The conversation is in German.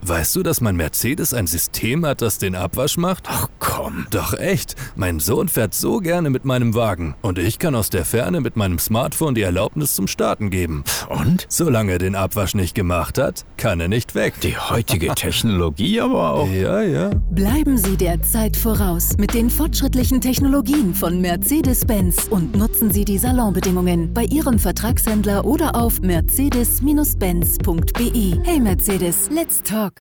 Weißt du, dass mein Mercedes ein System hat, das den Abwasch macht? Ach komm. Doch echt, mein Sohn fährt so gerne mit meinem Wagen und ich kann aus der Ferne mit meinem Smartphone die Erlaubnis zum Starten geben. Und? Solange er den Abwasch nicht gemacht hat, kann er nicht weg. Die heutige Technologie aber auch. Ja. Bleiben Sie der Zeit voraus mit den fortschrittlichen Technologien von Mercedes-Benz und nutzen Sie die Salonbedingungen bei Ihrem Vertragshändler oder auf mercedes-benz.de. Hey Mercedes, let's talk.